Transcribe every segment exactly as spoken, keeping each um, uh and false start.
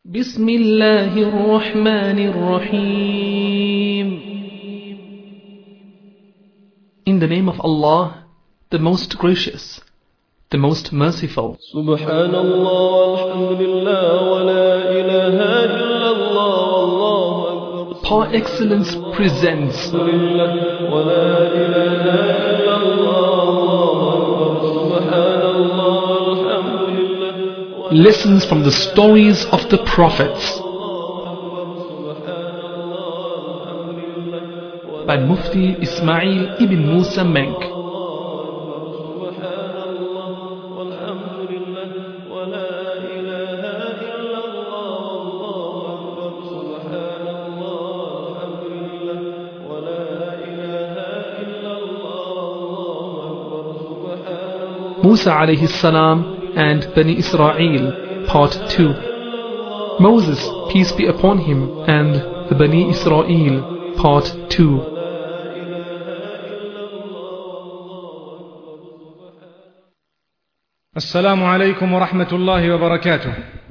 بسم الله الرحمن الرحيم. In the name of Allah, the most gracious, the most merciful. سبحان الله والحمد لله ولا إله إلا الله والله أكبر. Par excellence presents ولا إله إلا الله والله أكبر. سبحان الله والحمد لله. lessons from the stories of the prophets by Mufti Ismail ibn Musa Menk. Musa alayhi salam and Bani Israel, Part two. Moses, peace be upon him, and the Bani Israel, Part two. السلام عليكم ورحمة الله وبركاته.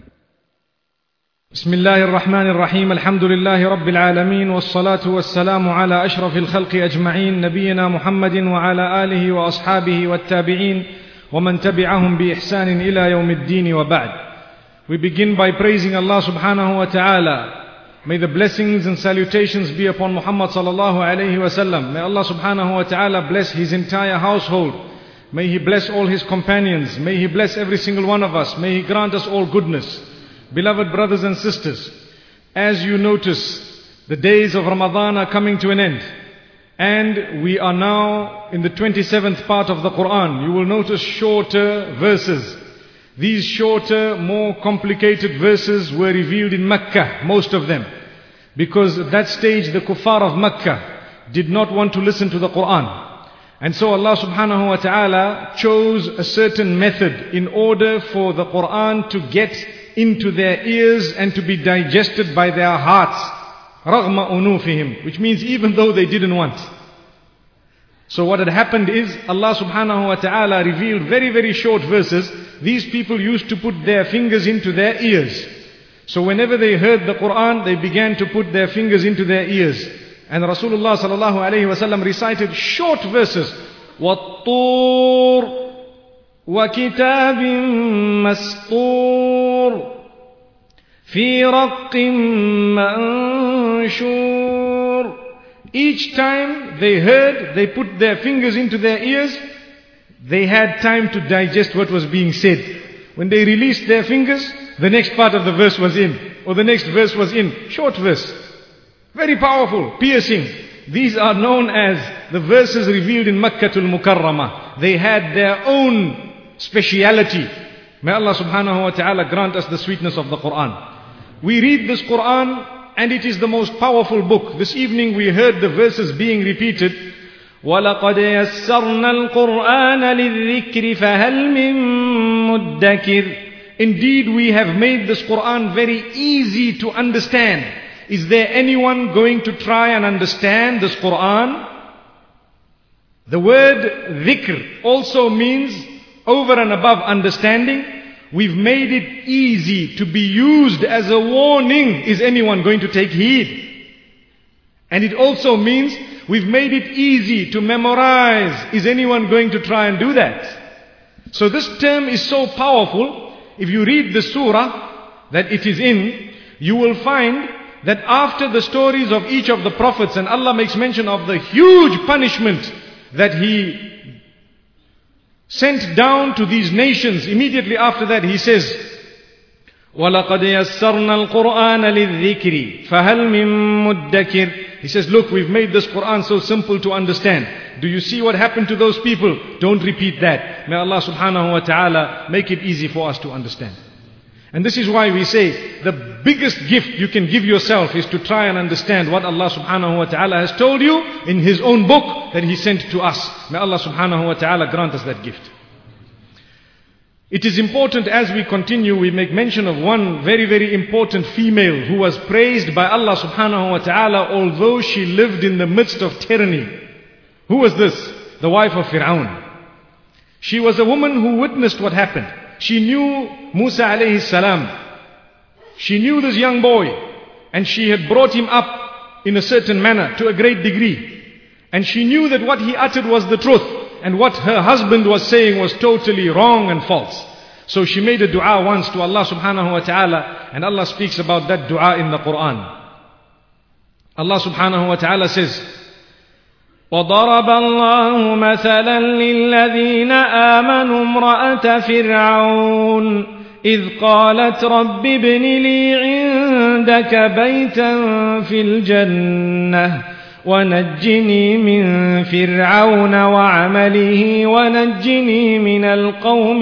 بسم الله الرحمن الرحيم. الحمد لله رب العالمين، والصلاة والسلام على أشرف الخلق أجمعين، نبينا محمد وعلى آله وأصحابه والتابعين ومن تبعهم بإحسان إلى يوم الدين وبعد. We begin by praising Allah subhanahu wa ta'ala. May the blessings and salutations be upon Muhammad sallallahu alayhi wa sallam. May Allah subhanahu wa ta'ala bless his entire household. May He bless all His companions. May He bless every single one of us. May He grant us all goodness. Beloved brothers and sisters, as you notice, the days of Ramadan are coming to an end. And we are now in the twenty-seventh part of the Quran. You will notice shorter verses. These shorter, more complicated verses were revealed in Mecca, most of them. Because at that stage the kuffar of Mecca did not want to listen to the Quran. And so Allah subhanahu wa ta'ala chose a certain method in order for the Quran to get into their ears and to be digested by their hearts. رَغْمَ أُنُوفِهِمْ, which means even though they didn't want. So what had happened is Allah subhanahu wa ta'ala revealed very very short verses. These people used to put their fingers into their ears. So whenever they heard the Quran, they began to put their fingers into their ears. And Rasulullah sallallahu alayhi wa sallam recited short verses. وَالطُّورِ وَكِتَابٍ مَسْطُورٍ في رق منشور. Each time they heard, they put their fingers into their ears, they had time to digest what was being said. When they released their fingers, the next part of the verse was in, or the next verse was in. Short verse, very powerful, piercing. These are known as the verses revealed in Makkatul Mukarramah. They had their own speciality. May Allah subhanahu wa ta'ala grant us the sweetness of the Quran. We read this Quran and it is the most powerful book. This evening we heard the verses being repeated. وَلَقَدْ يَسَّرْنَا الْقُرْآنَ لِلذِّكْرِ فَهَلْ مِن مُدَّكِرٍ. Indeed, we have made this Quran very easy to understand. Is there anyone going to try and understand this Quran? The word dhikr also means over and above understanding. We've made it easy to be used as a warning. Is anyone going to take heed? And it also means we've made it easy to memorize. Is anyone going to try and do that? So this term is so powerful. If you read the surah that it is in, you will find that after the stories of each of the prophets, and Allah makes mention of the huge punishment that He sent down to these nations, immediately after that He says, وَلَقَدْ يَسَّرْنَا الْقُرْآنَ لِلذِّكْرِ فَهَلْ مِن مُدَّكِرٍ. He says, look, we've made this Quran so simple to understand. Do you see what happened to those people? Don't repeat that. May Allah subhanahu wa ta'ala make it easy for us to understand. And this is why we say the biggest gift you can give yourself is to try and understand what Allah subhanahu wa ta'ala has told you in His own book that He sent to us. May Allah subhanahu wa ta'ala grant us that gift. It is important as we continue, we make mention of one very very important female who was praised by Allah subhanahu wa ta'ala although she lived in the midst of tyranny. Who was this? The wife of Fir'aun. She was a woman who witnessed what happened. She knew Musa alayhi salam She knew this young boy, and she had brought him up in a certain manner to a great degree. And she knew that what he uttered was the truth, and what her husband was saying was totally wrong and false. So she made a dua once to Allah subhanahu wa ta'ala, and Allah speaks about that dua in the Quran. Allah subhanahu wa ta'ala says, وَضَرَبَ اللَّهُ مَثَلًا لِلَّذِينَ آمَنُوا امْرَأَةَ فِرْعَوْنَ إِذْ قَالَتْ رَبِّ ابْنِ لِي عِندَكَ بَيْتًا فِي الْجَنَّةِ وَنَجِّنِي مِنْ فِرْعَوْنَ وَعَمَلِهِ وَنَجِّنِي مِنَ الْقَوْمِ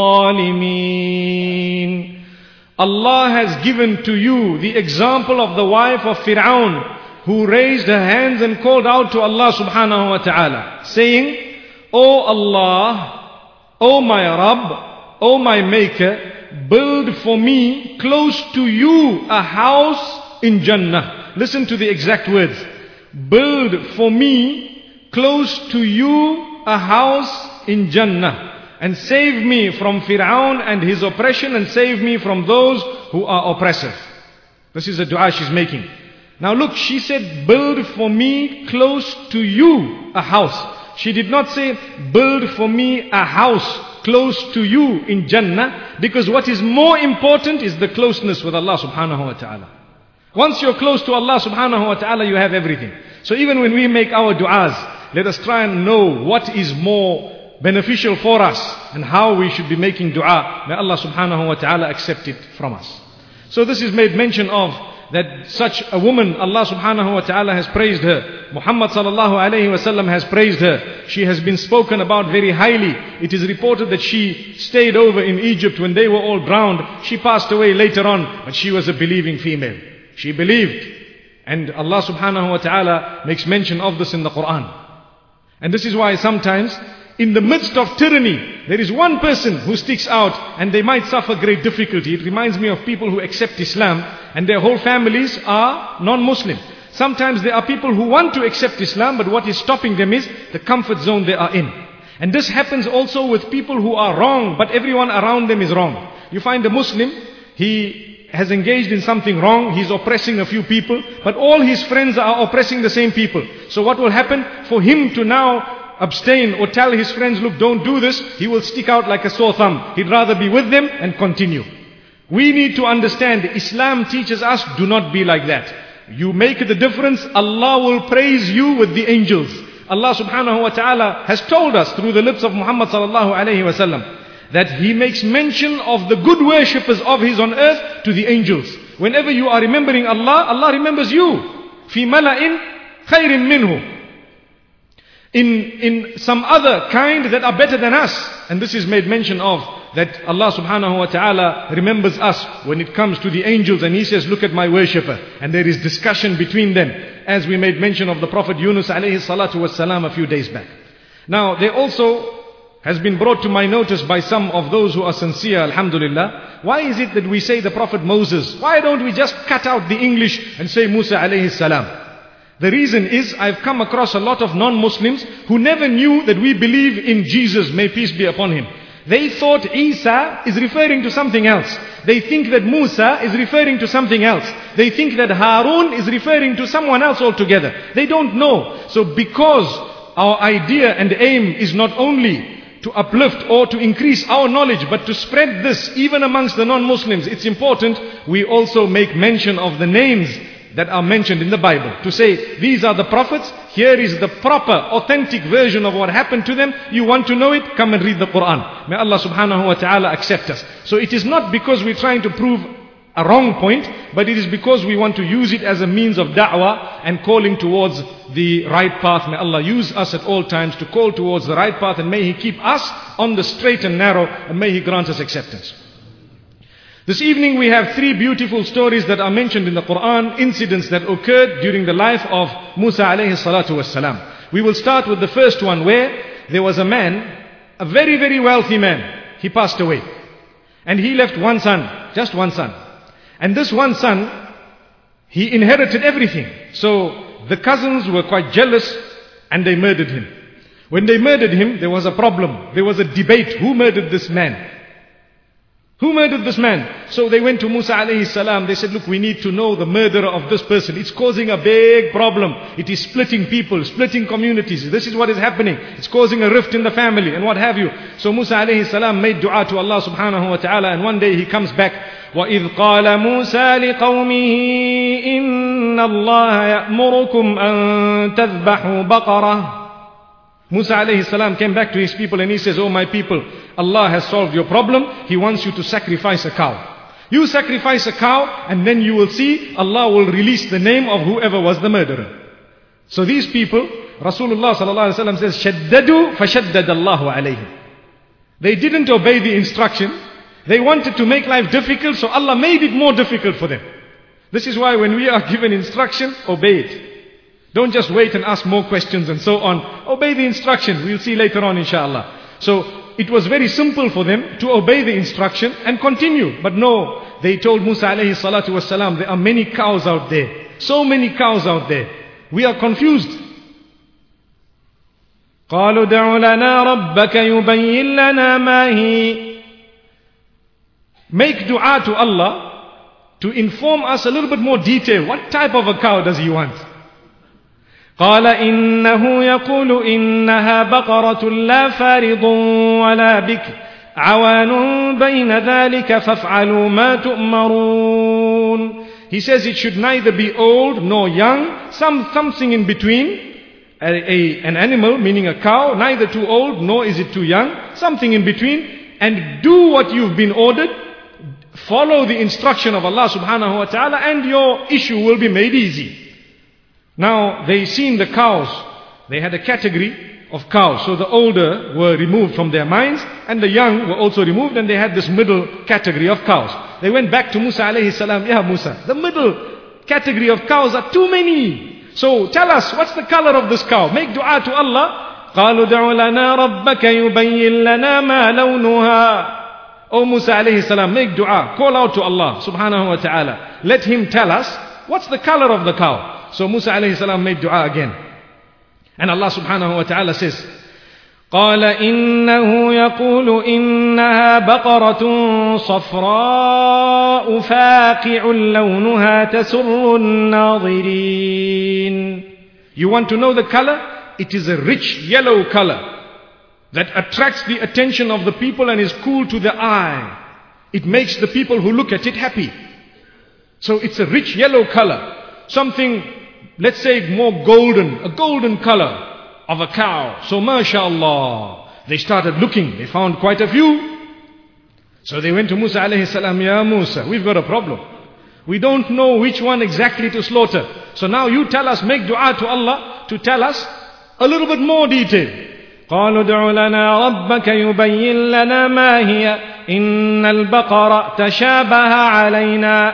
الظَّالِمِينَ. Allah has given to you the example of the wife of Fir'aun, who raised her hands and called out to Allah subhanahu wa ta'ala, saying, O Allah, O my Rabb, O my Maker, build for me close to you a house in Jannah. Listen to the exact words. Build for me close to you a house in Jannah, and save me from Fir'aun and his oppression, and save me from those who are oppressive. This is a dua she's making. Now look, she said, build for me close to you a house. She did not say, build for me a house close to you in Jannah, because what is more important is the closeness with Allah subhanahu wa ta'ala. Once you're close to Allah subhanahu wa ta'ala, you have everything. So even when we make our du'as, let us try and know what is more beneficial for us and how we should be making dua. May Allah subhanahu wa ta'ala accept it from us. So this is made mention of, that such a woman, Allah subhanahu wa ta'ala has praised her. Muhammad sallallahu alayhi wa sallam has praised her. She has been spoken about very highly. It is reported that she stayed over in Egypt when they were all drowned. She passed away later on, but she was a believing female. She believed. And Allah subhanahu wa ta'ala makes mention of this in the Quran. And this is why sometimes, in the midst of tyranny, there is one person who sticks out, and they might suffer great difficulty. It reminds me of people who accept Islam and their whole families are non-Muslim. Sometimes there are people who want to accept Islam, but what is stopping them is the comfort zone they are in. And this happens also with people who are wrong, but everyone around them is wrong. You find a Muslim, he has engaged in something wrong, he's oppressing a few people, but all his friends are oppressing the same people. So what will happen? For him to now abstain or tell his friends, look, don't do this, he will stick out like a sore thumb. He'd rather be with them and continue. We need to understand, Islam teaches us, do not be like that. You make the difference, Allah will praise you with the angels. Allah subhanahu wa ta'ala has told us through the lips of Muhammad sallallahu alayhi wa sallam that He makes mention of the good worshippers of His on earth to the angels. Whenever you are remembering Allah, Allah remembers you. Fi mala'in khayrin minhu. In, in some other kind that are better than us. And this is made mention of, that Allah subhanahu wa ta'ala remembers us when it comes to the angels, and He says, look at my worshipper. And there is discussion between them, as we made mention of the Prophet Yunus alayhi salatu was salam a few days back. Now there also has been brought to my notice by some of those who are sincere, alhamdulillah, why is it that we say the Prophet Moses? Why don't we just cut out the English and say Musa alayhi salam? The reason is, I've come across a lot of non-Muslims who never knew that we believe in Jesus, may peace be upon him. They thought Isa is referring to something else. They think that Musa is referring to something else. They think that Harun is referring to someone else altogether. They don't know. So because our idea and aim is not only to uplift or to increase our knowledge, but to spread this even amongst the non-Muslims, it's important we also make mention of the names that are mentioned in the Bible. To say, these are the prophets, here is the proper, authentic version of what happened to them. You want to know it? Come and read the Quran. May Allah subhanahu wa ta'ala accept us. So it is not because we're trying to prove a wrong point, but it is because we want to use it as a means of da'wah and calling towards the right path. May Allah use us at all times to call towards the right path, and may He keep us on the straight and narrow, and may He grant us acceptance. This evening we have three beautiful stories that are mentioned in the Quran, incidents that occurred during the life of Musa alayhi salatu wassalam. We will start with the first one, where there was a man, a very very wealthy man. He passed away. And he left one son, just one son. And this one son, he inherited everything. So the cousins were quite jealous and they murdered him. When they murdered him, there was a problem. There was a debate. Who murdered this man? Who murdered this man? So they went to Musa alayhi salam. They said, look, we need to know the murderer of this person. It's causing a big problem. It is splitting people, splitting communities. This is what is happening. It's causing a rift in the family and what have you. So Musa alayhi salam made dua to Allah subhanahu wa ta'ala, and one day he comes back. وَإِذْ قَالَ مُوسَى لِقَوْمِهِ إِنَّ اللَّهَ يَأْمُرُكُمْ أَن تَذْبَحُوا بَقَرَةً. Musa alayhi salam came back to his people and he says, oh my people, Allah has solved your problem. He wants you to sacrifice a cow. You sacrifice a cow and then you will see Allah will release the name of whoever was the murderer. So these people, Rasulullah sallallahu alaihi wasallam says, شَدَّدُوا فَشَدَّدَ اللَّهُ عَلَيْهِمْ. They didn't obey the instruction. They wanted to make life difficult, so Allah made it more difficult for them. This is why when we are given instruction, obey it. Don't just wait and ask more questions and so on. Obey the instruction. We'll see later on inshallah. So it was very simple for them to obey the instruction and continue. But no, they told Musa alayhi salatu wasalam, there are many cows out there. So many cows out there. We are confused. قالوا دع لنا ربك يبين لنا ما هي. Make dua to Allah to inform us a little bit more detail. What type of a cow does he want? قال إنه يقول إنها بقرة لا فارض ولا بكر عوان بين ذلك فافعلوا ما تؤمرون. He says it should neither be old nor young, some something in between. A, a, an animal, meaning a cow, neither too old nor is it too young, something in between, and do what you've been ordered. Follow the instruction of Allah subhanahu wa ta'ala and your issue will be made easy. Now, they seen the cows. They had a category of cows. So the older were removed from their minds and the young were also removed, and they had this middle category of cows. They went back to Musa alayhi salam, Ya Musa, the middle category of cows are too many. So tell us, what's the color of this cow? Make dua to Allah. قَالُوا دَعُ لَنَا رَبَّكَ يُبَيِّن لَنَا مَا لَوْنُهَا. O Musa alayhi salam, make dua. Call out to Allah subhanahu wa ta'ala. Let him tell us, what's the color of the cow? So Musa alayhi salam made dua again. And Allah subhanahu wa ta'ala says, قال إنه يقول إنها بقرة صفراء فاقع لونها تسر الناظرين. You want to know the color? It is a rich yellow color that attracts the attention of the people and is cool to the eye. It makes the people who look at it happy. So it's a rich yellow color. Something, let's say more golden, a golden color of a cow. So mashallah, they started looking. They found quite a few. So they went to Musa alayhi salam, Ya Musa, we've got a problem. We don't know which one exactly to slaughter. So now you tell us, make dua to Allah to tell us a little bit more detail. قالوا ادع لنا ربك يبين لنا ما هي إن البقرة تشابه علينا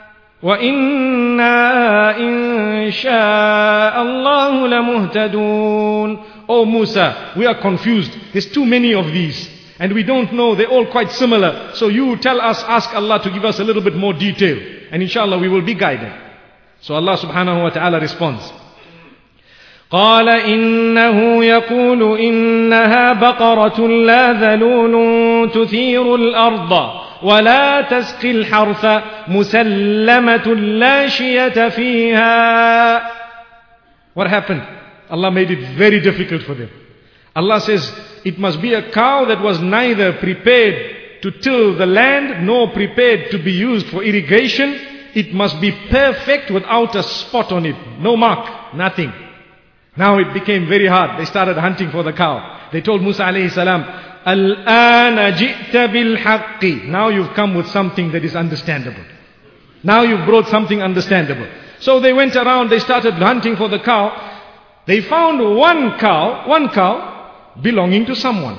وإنا إن شاء الله لمهتدون. Oh Musa, we are confused. There's too many of these and we don't know, they're all quite similar. So you tell us, ask Allah to give us a little bit more detail, and inshallah we will be guided. So Allah subhanahu wa ta'ala responds, قال إنه يقول إنها بقرة لا ذلول تثير الأرض ولا تسقي الحرث مسلمة لا شية فيها. What happened? Allah made it very difficult for them. Allah says it must be a cow that was neither prepared to till the land nor prepared to be used for irrigation. It must be perfect without a spot on it, no mark, nothing. Now it became very hard. They started hunting for the cow. They told Musa alayhi salam, Al-ana ji'ta bil-haqqi. Now you've come with something that is understandable. Now you've brought something understandable. So they went around, they started hunting for the cow. They found one cow, one cow belonging to someone.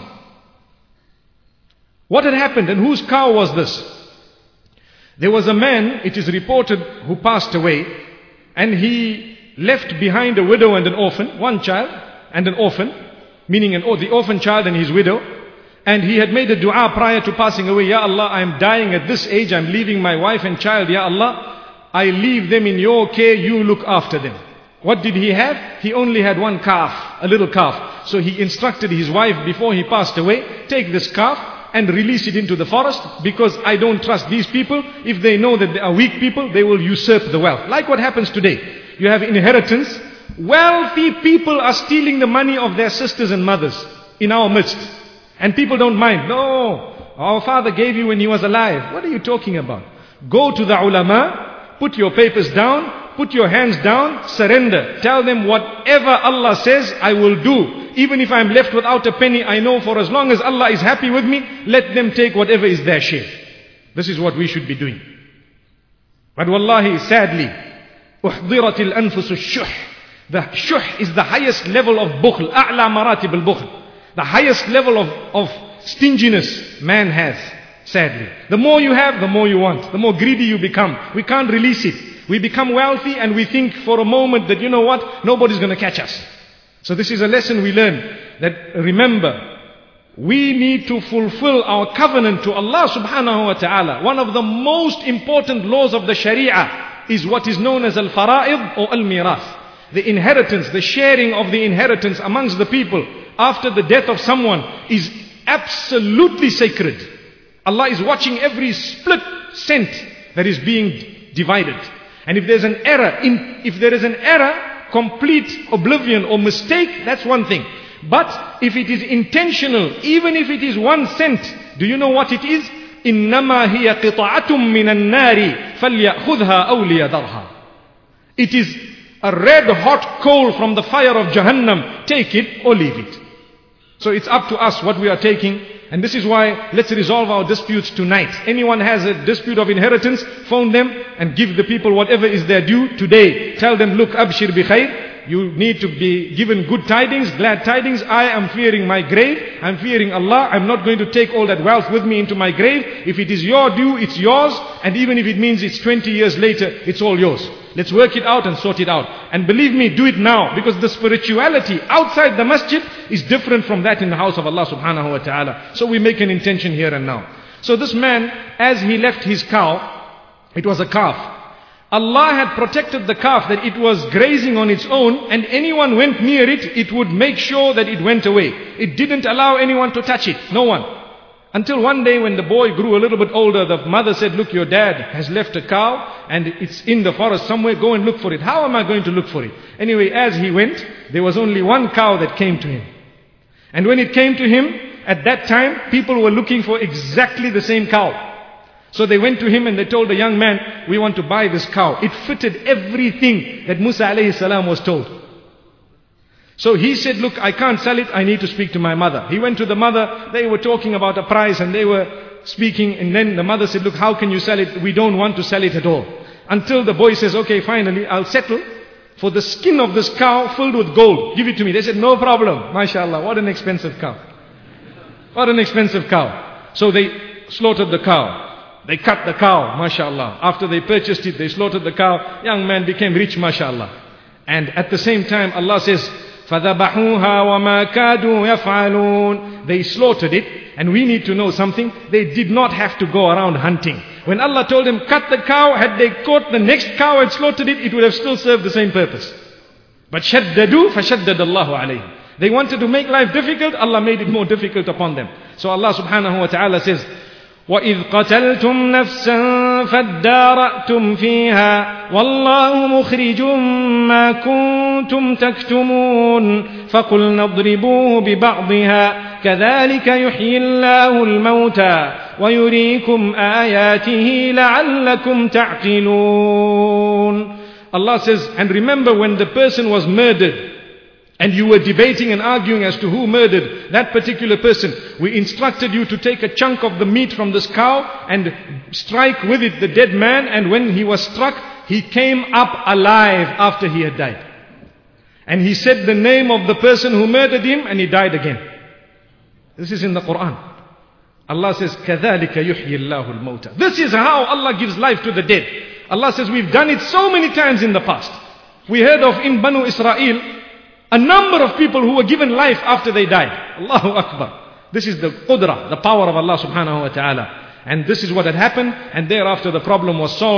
What had happened and whose cow was this? There was a man, it is reported, who passed away, and he left behind a widow and an orphan, one child and an orphan, meaning an, the orphan child and his widow. And he had made a dua prior to passing away. Ya Allah, I am dying at this age, I am leaving my wife and child. Ya Allah, I leave them in your care, you look after them. What did he have? He only had one calf, a little calf. So he instructed his wife before he passed away, take this calf, and release it into the forest, because I don't trust these people. If they know that they are weak people, they will usurp the wealth. Like what happens today. You have inheritance. Wealthy people are stealing the money of their sisters and mothers in our midst. And people don't mind. No, our father gave you when he was alive. What are you talking about? Go to the ulama, put your papers down, put your hands down, surrender. Tell them whatever Allah says, I will do. Even if I'm left without a penny, I know for as long as Allah is happy with me, let them take whatever is their share. This is what we should be doing. But wallahi, sadly, أُحْضِرَتِ الْأَنفُسُ الشُّحْ. The shuh is the highest level of bukhl. أعلى مراتب البخل. The highest level of, of stinginess man has, sadly. The more you have, the more you want. The more greedy you become. We can't release it. We become wealthy and we think for a moment that, you know what, nobody's going to catch us. So this is a lesson we learn, that remember, we need to fulfill our covenant to Allah subhanahu wa ta'ala. One of the most important laws of the Sharia is what is known as al-fara'id or al-mirath. The inheritance, the sharing of the inheritance amongst the people after the death of someone is absolutely sacred. Allah is watching every split cent that is being divided. And if there's an error, in, if there is an error, complete oblivion or mistake, that's one thing. But if it is intentional, even if it is one cent, do you know what it is? إِنَّمَا هِيَ قِطَعَةٌ مِّنَ النَّارِ فَلْيَأْخُذْهَا أَوْ لِيَذَرْهَا. It is a red hot coal from the fire of Jahannam. Take it or leave it. So it's up to us what we are taking. And this is why let's resolve our disputes tonight. Anyone has a dispute of inheritance, phone them and give the people whatever is their due today. Tell them, look, abshir bi khair. You need to be given good tidings, glad tidings. I am fearing my grave. I'm fearing Allah. I'm not going to take all that wealth with me into my grave. If it is your due, it's yours. And even if it means it's twenty years later, it's all yours. Let's work it out and sort it out. And believe me, do it now. Because the spirituality outside the masjid is different from that in the house of Allah subhanahu wa ta'ala. So we make an intention here and now. So this man, as he left his cow, it was a calf. Allah had protected the calf that it was grazing on its own, and anyone went near it, it would make sure that it went away. It didn't allow anyone to touch it. No one. Until one day when the boy grew a little bit older, the mother said, look, your dad has left a cow and it's in the forest somewhere. Go and look for it. How am I going to look for it? Anyway, as he went, there was only one cow that came to him. And when it came to him, at that time, people were looking for exactly the same cow. So they went to him and they told the young man, we want to buy this cow. It fitted everything that Musa alayhi salam was told. So he said, look, I can't sell it. I need to speak to my mother. He went to the mother. They were talking about a price and they were speaking. And then the mother said, look, how can you sell it? We don't want to sell it at all. Until the boy says, okay, finally, I'll settle for the skin of this cow filled with gold. Give it to me. They said, no problem. MashaAllah, what an expensive cow. What an expensive cow. So they slaughtered the cow. They cut the cow, mashallah. After they purchased it, they slaughtered the cow. Young man became rich, mashallah. And at the same time, Allah says, فَذَبَحُوهَا وَمَا كَادُوا يَفْعَلُونَ. They slaughtered it. And we need to know something. They did not have to go around hunting. When Allah told them, cut the cow, had they caught the next cow and slaughtered it, it would have still served the same purpose. But شَدَّدُوا فَشَدَّدَ اللَّهُ عَلَيْهِمْ. They wanted to make life difficult. Allah made it more difficult upon them. So Allah subhanahu wa ta'ala says, وَإِذْ قَتَلْتُمْ نَفْسًا فَادَّارَأْتُمْ فِيهَا وَاللَّهُ مُخْرِجٌ مَا كُنْتُمْ تَكْتُمُونَ فَقُلْنَا اضْرِبُوهُ بِبَعْضِهَا كَذَلِكَ يُحْيِي اللَّهُ الْمَوْتَى وَيُرِيكُمْ آيَاتِهِ لَعَلَّكُمْ تَعْقِلُونَ. Allah says, and remember when the person was murdered, and you were debating and arguing as to who murdered that particular person, we instructed you to take a chunk of the meat from this cow and strike with it the dead man, and when he was struck, he came up alive after he had died. And he said the name of the person who murdered him, and he died again. This is in the Quran. Allah says, كَذَلِكَ يُحْيِي اللَّهُ الْمَوْتَى. This is how Allah gives life to the dead. Allah says, we've done it so many times in the past. We heard of in Banu Israel, a number of people who were given life after they died. Allahu Akbar. This is the qudra, the power of Allah subhanahu wa ta'ala. And this is what had happened. And thereafter the problem was solved.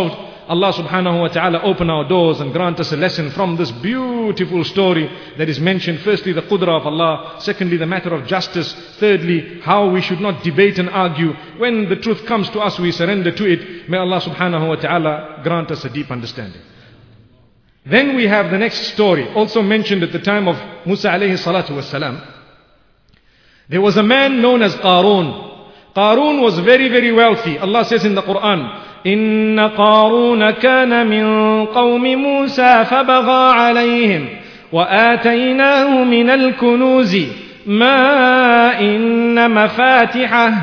Allah subhanahu wa ta'ala open our doors and grant us a lesson from this beautiful story that is mentioned. Firstly, the qudra of Allah. Secondly, the matter of justice. Thirdly, how we should not debate and argue. When the truth comes to us, we surrender to it. May Allah subhanahu wa ta'ala grant us a deep understanding. Then we have the next story, also mentioned at the time of Musa alayhi salatu wasalam. There was a man known as Qarun. Qarun was very, very wealthy. Allah says in the Quran, إن قارون كان من قوم موسى فبغى عليهم وآتيناه من الكنوز ما إن مفاتحه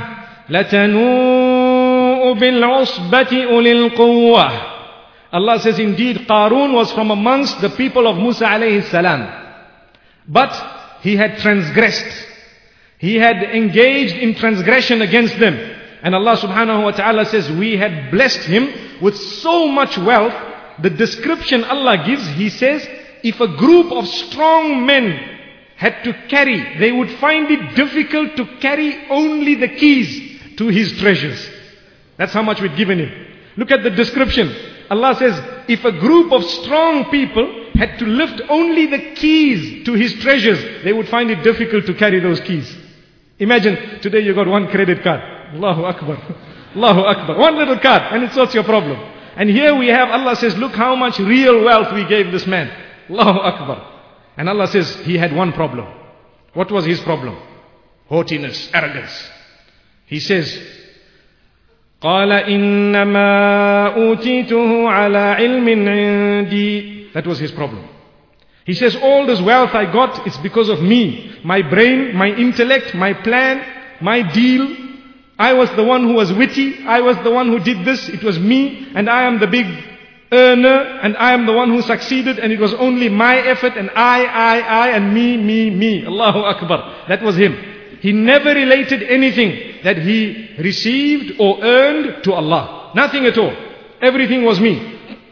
لتنوء بالعصبة أولي القوة. Allah says indeed Qarun was from amongst the people of Musa alayhi salam, but he had transgressed. He had engaged in transgression against them. And Allah subhanahu wa ta'ala says we had blessed him with so much wealth. The description Allah gives, He says, if a group of strong men had to carry, they would find it difficult to carry only the keys to his treasures. That's how much we'd given him. Look at the description. Allah says, if a group of strong people had to lift only the keys to his treasures, they would find it difficult to carry those keys. Imagine, today you got one credit card. Allahu Akbar. Allahu Akbar. One little card and it sorts your problem. And here we have, Allah says, look how much real wealth we gave this man. Allahu Akbar. And Allah says he had one problem. What was his problem? Haughtiness, arrogance. He says, قال إنما أوتيته على علم عندي. That was his problem. He says, all this wealth I got, it's because of me. My brain, my intellect, my plan, my deal. I was the one who was witty. I was the one who did this. It was me. And I am the big earner. And I am the one who succeeded. And it was only my effort. And I, I, I, and me, me, me. Allahu Akbar. That was him. He never related anything that he received or earned to Allah. Nothing at all. Everything was me.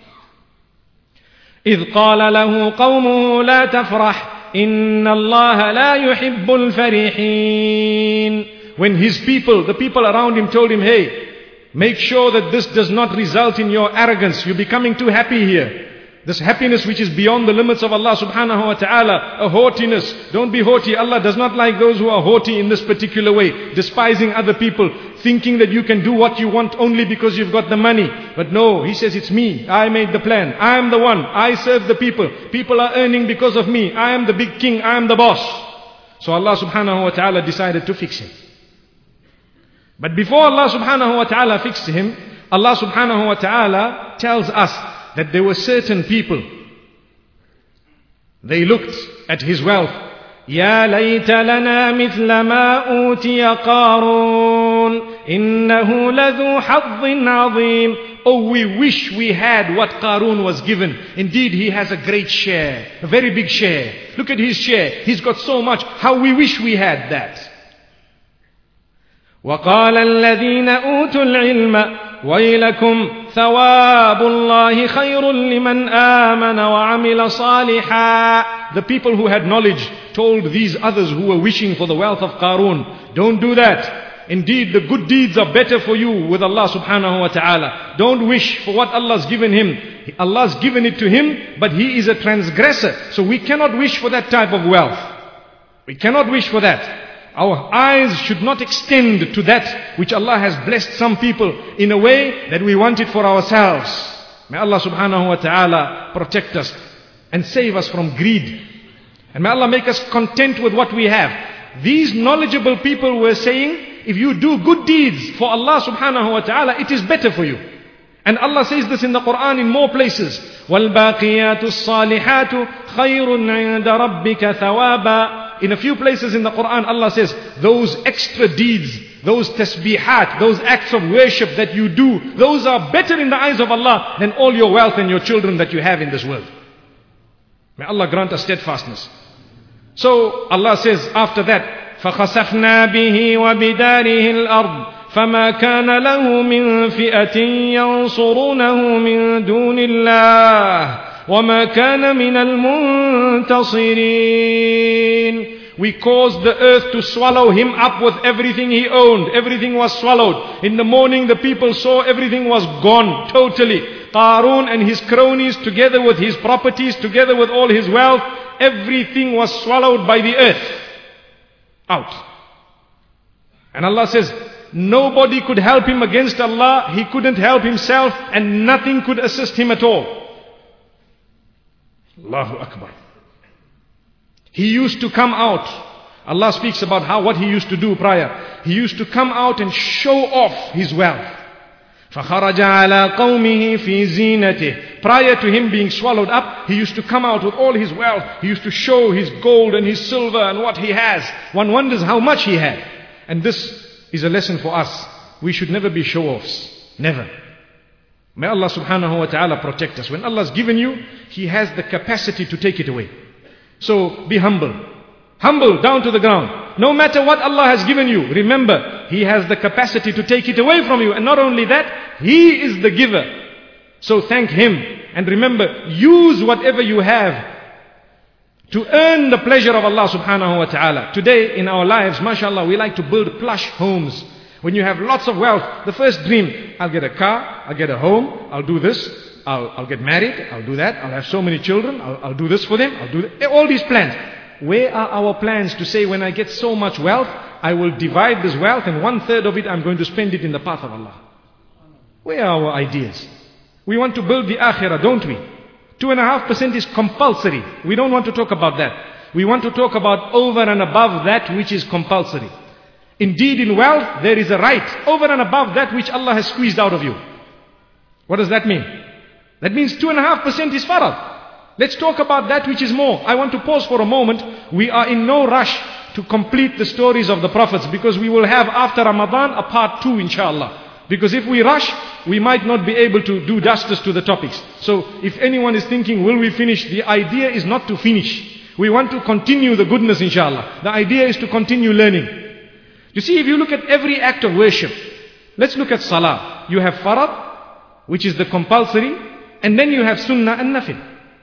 إذ قال له قومه لا تفرح إن الله لا يحب الفرحين. When his people, the people around him told him, hey, make sure that this does not result in your arrogance. You're becoming too happy here. This happiness which is beyond the limits of Allah subhanahu wa ta'ala, a haughtiness. Don't be haughty. Allah does not like those who are haughty in this particular way, despising other people, thinking that you can do what you want only because you've got the money. But no, He says, it's me. I made the plan. I am the one. I serve the people. People are earning because of me. I am the big king. I am the boss. So Allah subhanahu wa ta'ala decided to fix him. But before Allah subhanahu wa ta'ala fixed him, Allah subhanahu wa ta'ala tells us that there were certain people. They looked at his wealth. يا ليت لنا مثل ما أوتي قارون إنه لذو حظ عظيم. Oh, we wish we had what Qarun was given. Indeed, he has a great share, a very big share. Look at his share. He's got so much. How we wish we had that. وقال الذين أوتوا العلم ويلكم ثواب الله خير لمن آمن وعمل صالحا. The people who had knowledge told these others who were wishing for the wealth of Qarun, don't do that. Indeed, the good deeds are better for you with Allah subhanahu wa ta'ala. Don't wish for what Allah's given him. Allah's given it to him, but he is a transgressor. So we cannot wish for that type of wealth. We cannot wish for that. Our eyes should not extend to that which Allah has blessed some people in a way that we want it for ourselves. May Allah subhanahu wa ta'ala protect us and save us from greed. And may Allah make us content with what we have. These knowledgeable people were saying, if you do good deeds for Allah subhanahu wa ta'ala, it is better for you. And Allah says this in the Quran in more places. وَالْبَاقِيَاتُ الصَّالِحَاتُ خَيْرٌ عِنْدَ رَبِّكَ ثَوَابًا. In a few places in the Quran, Allah says, those extra deeds, those tasbihat, those acts of worship that you do, those are better in the eyes of Allah than all your wealth and your children that you have in this world. May Allah grant us steadfastness. So Allah says after that, فَخَسَفْنَا بِهِ وَبِدَارِهِ الْأَرْضِ فَمَا كَانَ لَهُ مِنْ فِئَةٍ يَنْصُرُونَهُ مِنْ دُونِ اللَّهِ وَمَا كَانَ مِنَ الْمُنْتَصِرِينَ. We caused the earth to swallow him up with everything he owned. Everything was swallowed. In the morning the people saw everything was gone totally. Qarun and his cronies, together with his properties, together with all his wealth, everything was swallowed by the earth. Out. And Allah says, nobody could help him against Allah, he couldn't help himself, and nothing could assist him at all. Allahu Akbar. He used to come out. Allah speaks about how what he used to do prior. He used to come out and show off his wealth. فَخَرَجَ عَلَىٰ قَوْمِهِ فِي زِينَتِهِ. Prior to him being swallowed up, he used to come out with all his wealth. He used to show his gold and his silver and what he has. One wonders how much he had. And this is a lesson for us. We should never be show-offs. Never. May Allah subhanahu wa ta'ala protect us. When Allah has given you, He has the capacity to take it away. So be humble. Humble down to the ground. No matter what Allah has given you, remember, He has the capacity to take it away from you. And not only that, He is the giver. So thank Him. And remember, use whatever you have to earn the pleasure of Allah subhanahu wa ta'ala. Today in our lives, mashallah, we like to build plush homes. When you have lots of wealth, the first dream, I'll get a car, I'll get a home, I'll do this, I'll, I'll get married, I'll do that, I'll have so many children, I'll, I'll do this for them, I'll do that. All these plans. Where are our plans to say, when I get so much wealth, I will divide this wealth and one third of it I'm going to spend it in the path of Allah? Where are our ideas? We want to build the akhirah, don't we? Two and a half percent is compulsory. We don't want to talk about that. We want to talk about over and above that which is compulsory. Indeed, in wealth, there is a right over and above that which Allah has squeezed out of you. What does that mean? That means two and a half percent is farad. Let's talk about that which is more. I want to pause for a moment. We are in no rush to complete the stories of the prophets, because we will have after Ramadan a part two, inshallah. Because if we rush, we might not be able to do justice to the topics. So if anyone is thinking, will we finish? The idea is not to finish. We want to continue the goodness, inshallah. The idea is to continue learning. You see, if you look at every act of worship, let's look at salah. You have farad, which is the compulsory, and then you have sunnah and nafil.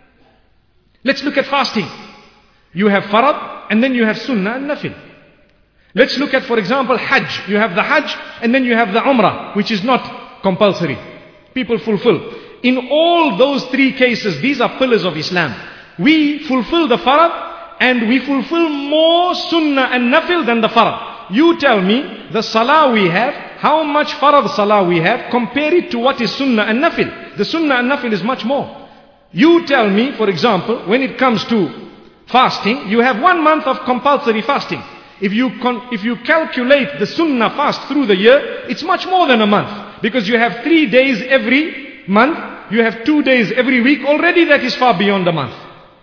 Let's look at fasting. You have farad, and then you have sunnah and nafil. Let's look at, for example, hajj. You have the hajj, and then you have the umrah, which is not compulsory. People fulfill. In all those three cases, these are pillars of Islam. We fulfill the farad, and we fulfill more sunnah and nafil than the farad. You tell me, the salah we have, how much farad salah we have, compare it to what is sunnah and nafil. The sunnah and nafil is much more. You tell me, for example, when it comes to fasting, you have one month of compulsory fasting. If you, con- if you calculate the sunnah fast through the year, it's much more than a month. Because you have three days every month, you have two days every week, already that is far beyond a month.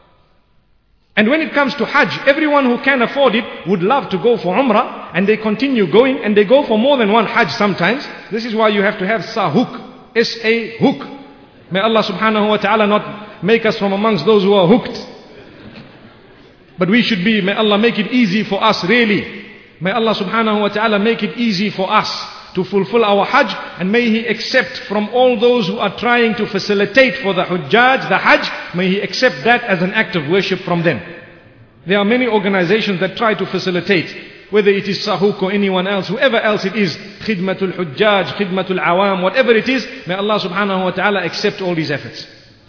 And when it comes to hajj, everyone who can afford it would love to go for umrah, and they continue going, and they go for more than one hajj sometimes. This is why you have to have sahuk, S A hook. May Allah subhanahu wa ta'ala not make us from amongst those who are hooked. But we should be, may Allah make it easy for us, really. May Allah subhanahu wa ta'ala make it easy for us to fulfill our hajj, and may He accept from all those who are trying to facilitate for the hujjaj, the hajj, may He accept that as an act of worship from them. There are many organizations that try to facilitate, whether it is Sahuk or anyone else, whoever else it is, Khidmatul Hujjaj, Khidmatul Awam, whatever it is, may Allah subhanahu wa ta'ala accept all these efforts.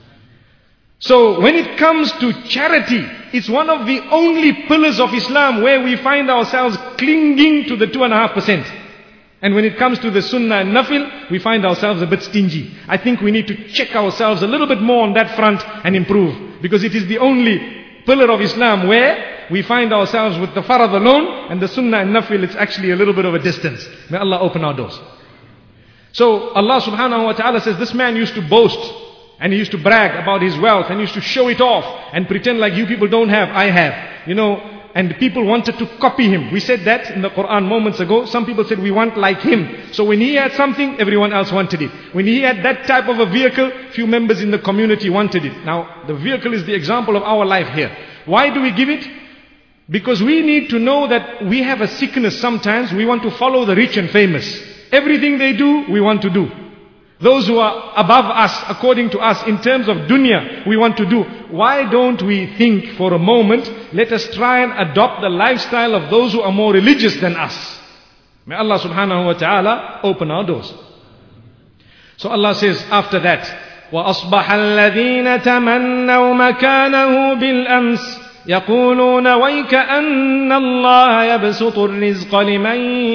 So when it comes to charity, it's one of the only pillars of Islam where we find ourselves clinging to the two and a half percent. And when it comes to the sunnah and nafil, we find ourselves a bit stingy. I think we need to check ourselves a little bit more on that front and improve. Because it is the only pillar of Islam where we find ourselves with the farad alone, and the sunnah and nafil, it's actually a little bit of a distance. May Allah open our doors. So Allah subhanahu wa ta'ala says, this man used to boast, and he used to brag about his wealth, and he used to show it off, and pretend like you people don't have, I have. You know, and people wanted to copy him. We said that in the Quran moments ago. Some people said we want like him. So when he had something, everyone else wanted it. When he had that type of a vehicle, few members in the community wanted it. Now, the vehicle is the example of our life here. Why do we give it? Because we need to know that we have a sickness sometimes. We want to follow the rich and famous. Everything they do, we want to do. Those who are above us, according to us, in terms of dunya, we want to do. Why don't we think for a moment, let us try and adopt the lifestyle of those who are more religious than us. May Allah subhanahu wa ta'ala open our doors. So Allah says after that, وأصبح الذين تمنوا مكانه بالأمس يقولون ويك أن الله يبسط الرزق لمن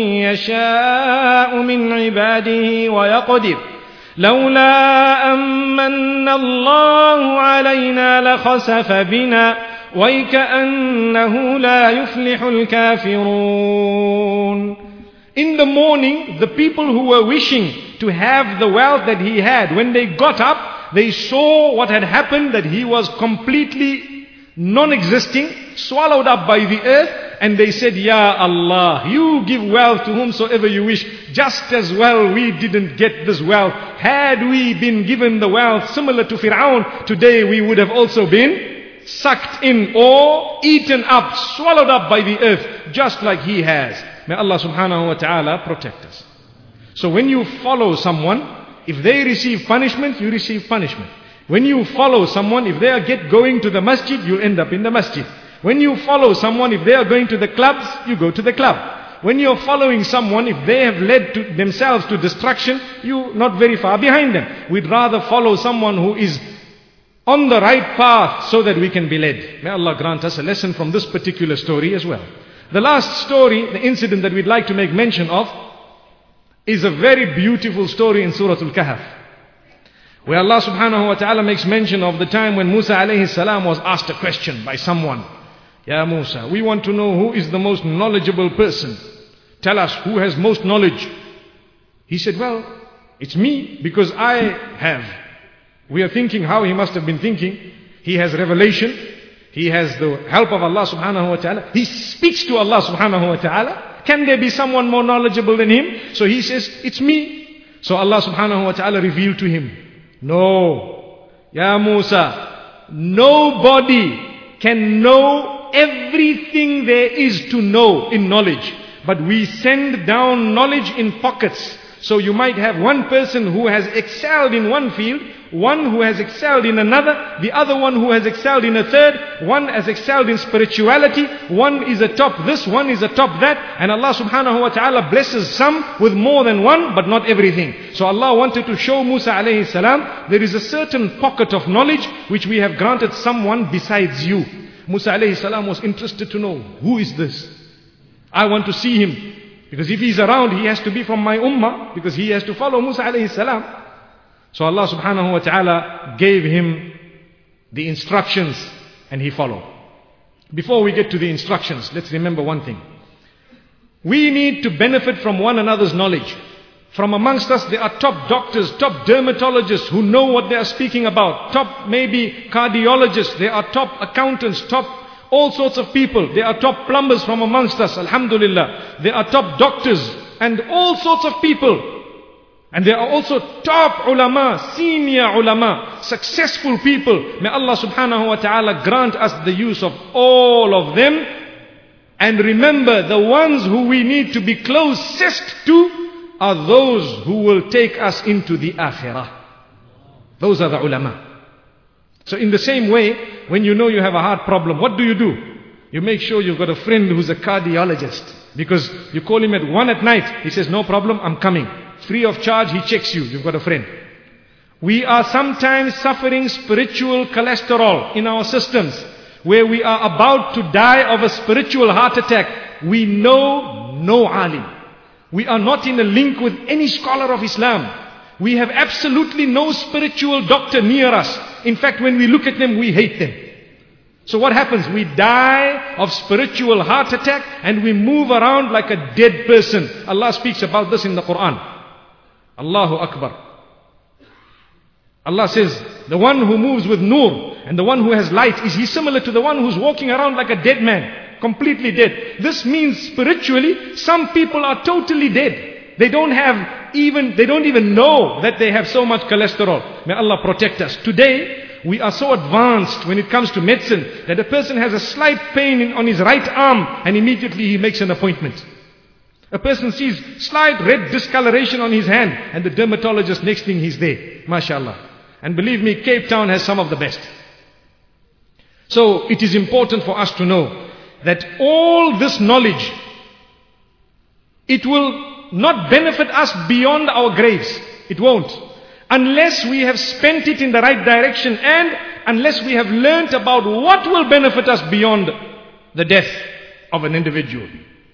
يشاء من عباده ويقدر لولا أمن الله علينا لخسف بنا ويكأنه لا يفلح الكافرون. In the morning, the people who were wishing to have the wealth that he had, when they got up, they saw what had happened, that he was completely non-existing, swallowed up by the earth, and they said, Ya Allah, you give wealth to whomsoever you wish. Just as well we didn't get this wealth. Had we been given the wealth similar to Fir'aun, today we would have also been sucked in or eaten up, swallowed up by the earth, just like he has. May Allah subhanahu wa ta'ala protect us. So when you follow someone, if they receive punishment, you receive punishment. When you follow someone, if they are get going to the masjid, you end up in the masjid. When you follow someone, if they are going to the clubs, you go to the club. When you are following someone, if they have led to themselves to destruction, you not very far behind them. We'd rather follow someone who is on the right path so that we can be led. May Allah grant us a lesson from this particular story as well. The last story, the incident that we'd like to make mention of, is a very beautiful story in Surah Al-Kahf, where Allah subhanahu wa ta'ala makes mention of the time when Musa alayhi salam was asked a question by someone. Ya Musa, we want to know who is the most knowledgeable person. Tell us who has most knowledge. He said, well, it's me, because I have. We are thinking how he must have been thinking. He has revelation. He has the help of Allah subhanahu wa ta'ala. He speaks to Allah subhanahu wa ta'ala. Can there be someone more knowledgeable than him? So he says, it's me. So Allah subhanahu wa ta'ala revealed to him, no, Ya Musa, nobody can know everything there is to know in knowledge. But we send down knowledge in pockets. So you might have one person who has excelled in one field, one who has excelled in another, the other one who has excelled in a third, one has excelled in spirituality, one is atop this, one is atop that, and Allah subhanahu wa ta'ala blesses some with more than one, but not everything. So Allah wanted to show Musa alayhi salam, there is a certain pocket of knowledge which we have granted someone besides you. Musa alayhi salam was interested to know, who is this? I want to see him. Because if he's around, he has to be from my ummah, because he has to follow Musa alayhi salam. So Allah subhanahu wa ta'ala gave him the instructions and he followed. Before we get to the instructions, let's remember one thing. We need to benefit from one another's knowledge. From amongst us, there are top doctors, top dermatologists who know what they are speaking about. Top maybe cardiologists, there are top accountants, top all sorts of people. There are top plumbers from amongst us, alhamdulillah. There are top doctors and all sorts of people. And there are also top ulama, senior ulama, successful people. May Allah subhanahu wa ta'ala grant us the use of all of them. And remember, the ones who we need to be closest to are those who will take us into the akhirah. Those are the ulama. So in the same way, when you know you have a heart problem, what do you do? You make sure you've got a friend who's a cardiologist. Because you call him at one at night, he says, no problem, I'm coming. Free of charge, he checks you, you've got a friend. We are sometimes suffering spiritual cholesterol in our systems, where we are about to die of a spiritual heart attack. We know no alim. We are not in a link with any scholar of Islam. We have absolutely no spiritual doctor near us. In fact, when we look at them, we hate them. So what happens? We die of spiritual heart attack and we move around like a dead person. Allah speaks about this in the Quran. Allahu Akbar. Allah says, the one who moves with nur and the one who has light, is he similar to the one who's walking around like a dead man? Completely dead. This means spiritually, some people are totally dead. They don't have even, they don't even know that they have so much cholesterol. May Allah protect us. Today, we are so advanced when it comes to medicine that a person has a slight pain in, on his right arm and immediately he makes an appointment. A person sees slight red discoloration on his hand and the dermatologist, next thing he's there. MashaAllah. And believe me, Cape Town has some of the best. So it is important for us to know that all this knowledge, it will not benefit us beyond our graves. It won't. unless we have spent it in the right direction and unless we have learnt about what will benefit us beyond the death of an individual.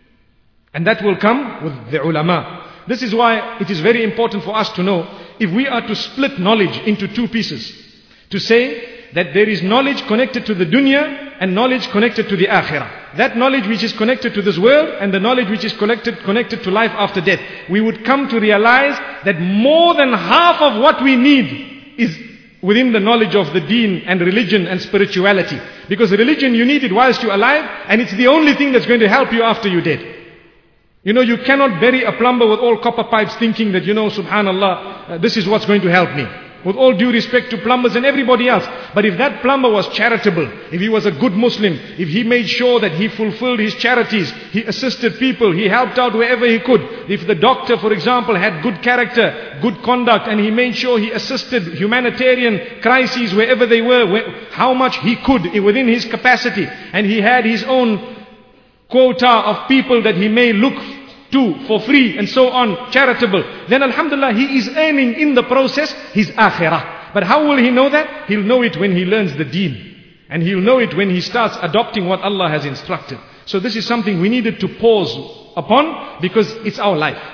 And that will come with the ulama. This is why it is very important for us to know, if we are to split knowledge into two pieces, to say that there is knowledge connected to the dunya and knowledge connected to the akhirah. That knowledge which is connected to this world and the knowledge which is connected, connected to life after death. We would come to realize that more than half of what we need is within the knowledge of the deen and religion and spirituality. Because religion, you need it whilst you're alive, and it's the only thing that's going to help you after you're dead. You know, you cannot bury a plumber with all copper pipes thinking that, you know, subhanallah, uh, this is what's going to help me. With all due respect to plumbers and everybody else. But if that plumber was charitable, if he was a good Muslim, if he made sure that he fulfilled his charities, he assisted people, he helped out wherever he could. If the doctor, for example, had good character, good conduct, and he made sure he assisted humanitarian crises wherever they were, where, how much he could within his capacity, and he had his own quota of people that he may look to for free and so on, charitable, then alhamdulillah, he is earning in the process his akhirah. But how will he know that? He'll know it when he learns the deen. And he'll know it when he starts adopting what Allah has instructed. So this is something we needed to pause upon, because it's our life.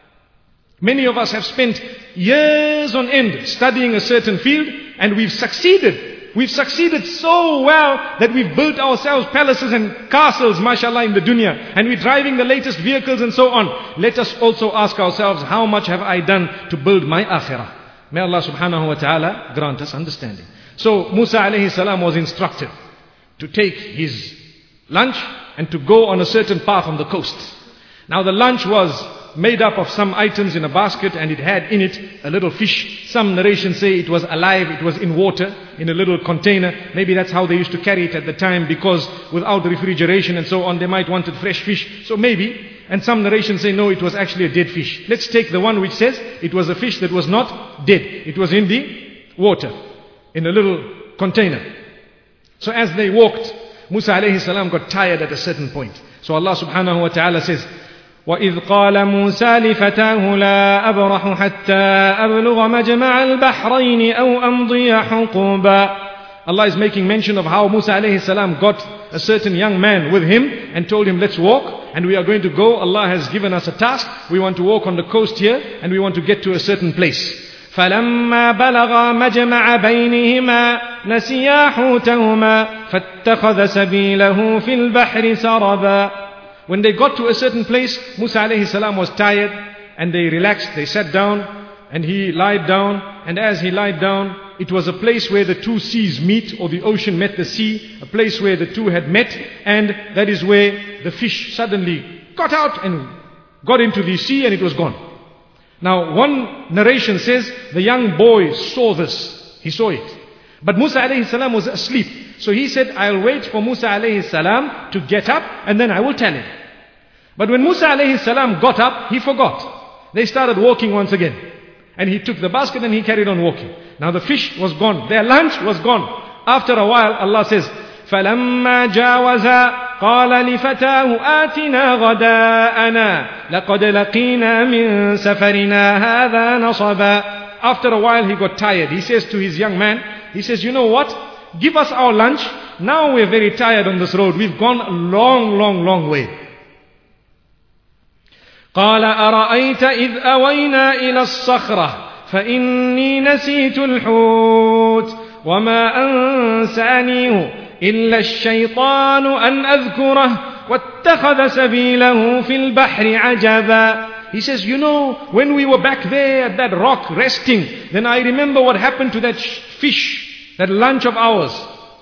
Many of us have spent years on end studying a certain field, and we've succeeded. We've succeeded so well that we've built ourselves palaces and castles, mashallah, in the dunya. And we're driving the latest vehicles and so on. Let us also ask ourselves, how much have I done to build my akhirah? May Allah subhanahu wa ta'ala grant us understanding. So Musa alayhi salam was instructed to take his lunch and to go on a certain path on the coast. Now the lunch was made up of some items in a basket, and it had in it a little fish. Some narrations say it was alive, it was in water, in a little container. Maybe that's how they used to carry it at the time, because without refrigeration and so on, they might wanted fresh fish. So maybe, and some narrations say no, it was actually a dead fish. Let's take the one which says it was a fish that was not dead. It was in the water, in a little container. So as they walked, Musa alayhi salam got tired at a certain point. So Allah subhanahu wa ta'ala says, وَإِذْ قَالَ مُوسَى لِفَتَاهُ لَا أَبْرَحُ حَتَّى أَبْلُغَ مَجْمَعَ الْبَحْرَيْنِ أَوْ أَمْضِيَ حُقُوبًا. Allah is making mention of how Musa alayhi salam got a certain young man with him and told him, let's walk, and we are going to go. Allah has given us a task. We want to walk on the coast here, and we want to get to a certain place. فَلَمَّا بَلَغَا مَجْمَعَ بَيْنِهِمَا نَسِيَا حُوتَهُمَا فَاتَّخَذَ سَبِيلَهُ فِي الْبَحْرِ سَرَبًا. When they got to a certain place, Musa alayhi salam was tired, and they relaxed, they sat down, and he lied down, and as he lied down, it was a place where the two seas meet, or the ocean met the sea, a place where the two had met, and that is where the fish suddenly got out and got into the sea, and it was gone. Now one narration says, the young boy saw this, he saw it. But Musa alayhi salam was asleep. So he said, I'll wait for Musa alayhi salam to get up, and then I will tell him. But when Musa alayhi salam got up, he forgot. They started walking once again. And he took the basket and he carried on walking. Now the fish was gone. Their lunch was gone. After a while, Allah says, فَلَمَّا جَاوَزَا قَالَ لِفَتَاهُ آتِنَا غَدَاءَنَا لَقَدْ لَقِينَا مِن سَفَرِنَا هَذَا نَصَبًا. After a while, he got tired. He says to his young man, he says, you know what? Give us our lunch. Now we're very tired on this road. We've gone a long, long, long way. قال أرأيت إذ أوينا إلى الصخرة فإني نسيت الحوت وما أنسانيه إلا الشيطان أن أذكره واتخذ سبيله في البحر عجبا. He says, you know, when we were back there at that rock resting, then I remember what happened to that fish, that lunch of ours.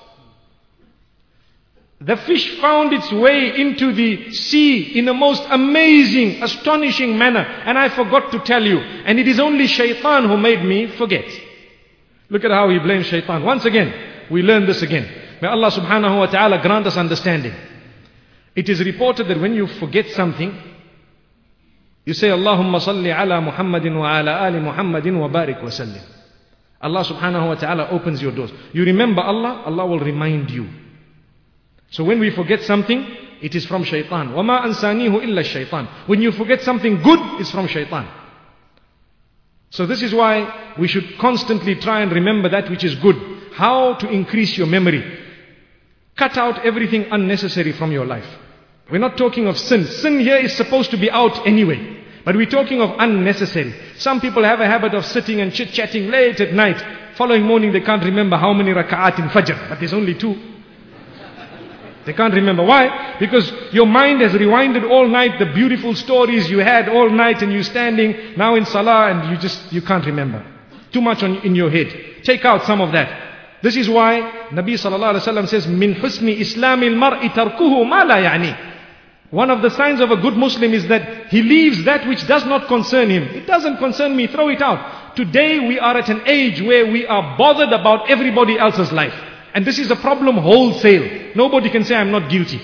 The fish found its way into the sea in a most amazing, astonishing manner. And I forgot to tell you. And it is only shaitan who made me forget. Look at how he blames shaitan. Once again, we learn this again. May Allah subhanahu wa ta'ala grant us understanding. It is reported that when you forget something, you say, Allahumma salli ala Muhammadin wa ala ali Muhammadin wa barik wa sallim. Allah subhanahu wa ta'ala opens your doors. You remember Allah, Allah will remind you. So when we forget something, it is from shaitan. وَمَا أَنْسَانِيهُ إِلَّا الشَّيْطَانِ. When you forget something good, it's from shaitan. So this is why we should constantly try and remember that which is good. How to increase your memory. Cut out everything unnecessary from your life. We're not talking of sin. Sin here is supposed to be out anyway. But we're talking of unnecessary. Some people have a habit of sitting and chit-chatting late at night. Following morning they can't remember how many raka'at in Fajr. But there's only two. They can't remember. Why? Because your mind has rewinded all night the beautiful stories you had all night, and you're standing now in Salah and you just, you can't remember. Too much on, in your head. Take out some of that. This is why Nabi sallallahu alaihi wasallam says, "Min husni islamil mar'i tarkuhu ma la ya'ni." One of the signs of a good Muslim is that he leaves that which does not concern him. It doesn't concern me, throw it out. Today we are at an age where we are bothered about everybody else's life. And this is a problem wholesale. Nobody can say I'm not guilty.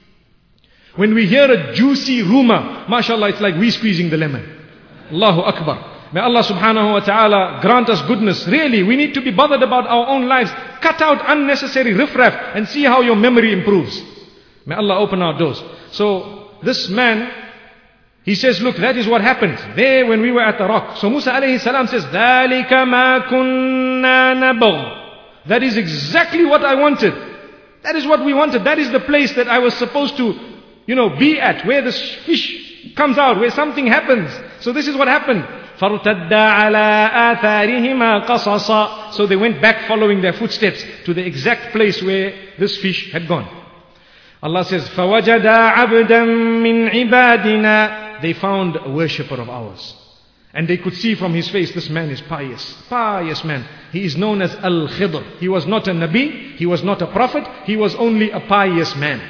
When we hear a juicy rumor, mashallah, it's like we squeezing the lemon. Allahu Akbar. May Allah subhanahu wa ta'ala grant us goodness. Really, we need to be bothered about our own lives. Cut out unnecessary riffraff and see how your memory improves. May Allah open our doors. So this man, he says, look, that is what happened there when we were at the rock. So Musa alayhi salam says, ذَلِكَ مَا كُنَّا نَبَغْ. That is exactly what I wanted. That is what we wanted. That is the place that I was supposed to, you know, be at, where the fish comes out, where something happens. So this is what happened. فَارْتَدَّا عَلَىٰ آثَارِهِمَا قَصَصًا. So they went back following their footsteps to the exact place where this fish had gone. Allah says, فَوَجَدَا عَبْدًا مِّنْ عِبَادِنَا. They found a worshipper of ours. And they could see from his face, this man is pious. Pious man. He is known as Al-Khidr. He was not a Nabi. He was not a prophet. He was only a pious man.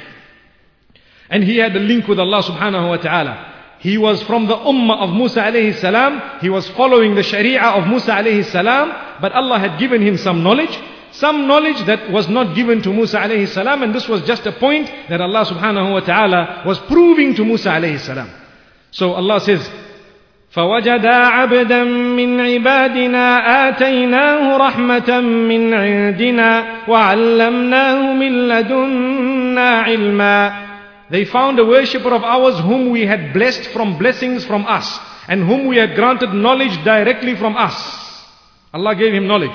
And he had a link with Allah subhanahu wa ta'ala. He was from the ummah of Musa alayhi salam. He was following the sharia of Musa alayhi salam. But Allah had given him some knowledge. Some knowledge that was not given to Musa alayhi salam. And this was just a point that Allah subhanahu wa ta'ala was proving to Musa alayhi salam. So Allah says, فَوَجَدَا عَبْدًا مِّنْ عِبَادِنَا آتَيْنَاهُ رَحْمَةً مِّنْ عِنْدِنَا وَعَلَّمْنَاهُ مِنْ لَدُنَّا عِلْمًا. They found a worshipper of ours whom we had blessed from blessings from us, and whom we had granted knowledge directly from us. Allah gave him knowledge.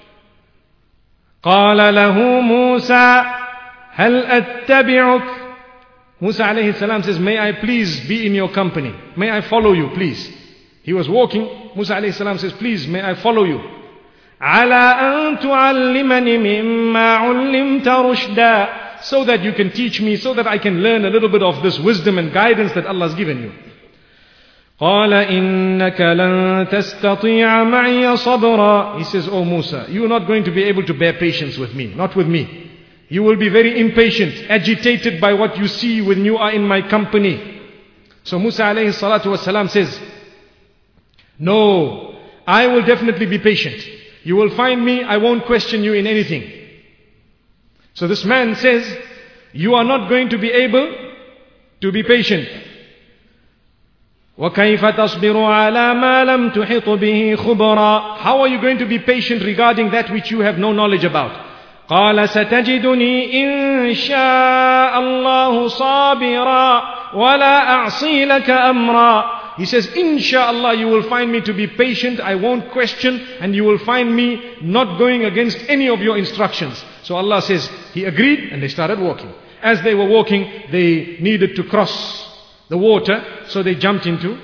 قَالَ لَهُ مُوسَى هَلْ أَتَّبِعُكَ. Musa alayhi salam says, may I please be in your company? May I follow you, please? He was walking. Musa alayhi salam says, please, may I follow you? عَلَىٰ أَن تُعَلِّمَنِ مِمَّا عُلِّمْتَ رُشْدًا. So that you can teach me, so that I can learn a little bit of this wisdom and guidance that Allah has given you. قَالَ إِنَّكَ لَن تَسْتَطِيعَ مَعِيَ صَبْرًا. He says, oh Musa, you are not going to be able to bear patience with me, not with me. You will be very impatient, agitated by what you see when you are in my company. So Musa alayhi salatu wasalam says, no, I will definitely be patient. You will find me, I won't question you in anything. So this man says, you are not going to be able to be patient. وَكَيْفَ تَصْبِرُ عَلَى مَا لَمْ تُحِطُ بِهِ خُبْرًا. How are you going to be patient regarding that which you have no knowledge about? قال ستجدني إن شاء الله صابرا ولا أعصي لك أمرا. He says, Insha'Allah, you will find me to be patient, I won't question, and you will find me not going against any of your instructions. So Allah says, he agreed, and they started walking. As they were walking, they needed to cross the water, so they jumped into